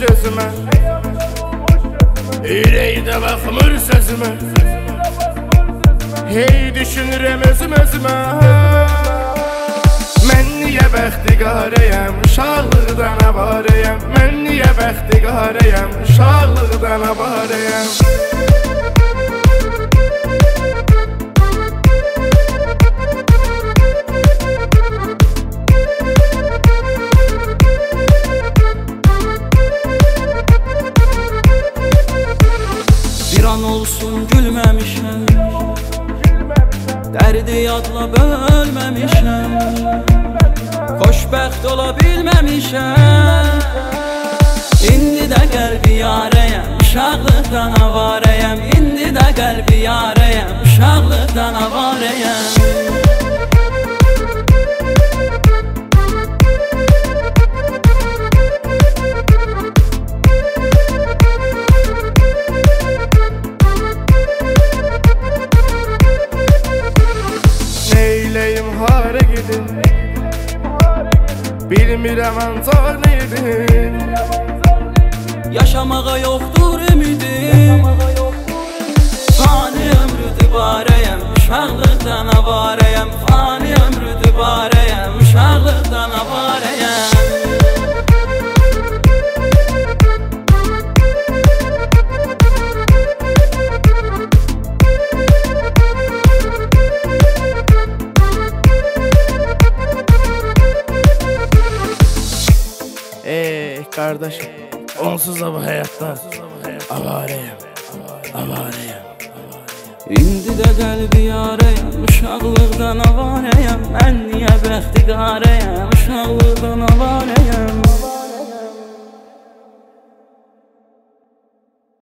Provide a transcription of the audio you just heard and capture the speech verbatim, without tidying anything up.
gözümə, ürəkdə baxmır sözümə. Hey düşünürəm özüm özümə, mən niyə bəxtiqarəyəm, uşaqlıqdan avarəyəm. Mən niyə bəxtiqarəyəm, uşaqlıqdan avarəyəm. Bir an olsun gülməmişəm, dərdi yadla bölməmişəm, xoşbəxt ola bilməmişəm. İndi də qəlbi yarəyəm, uşaqlıqdan avarəyəm. İndi də qəlbi yarəyəm, uşaqlıqdan avarəyəm. Neyləyim, hara gedim, bilmirəm ancaq nedim. Yaşamağa yoxdur ümidim, fani ömrü dübarəyəm, uşaqlıqdan avarəyəm. Fani ömrü dübarəyəm, uşaqlıqdan avarəyəm. Ey qardaşım, onsuz da bu həyatda avarəyəm, avarəyəm. İndi də qəlbi yarəyəm, uşaqlıqdan avarəyəm. Mən niyə bəxtiqarəyəm?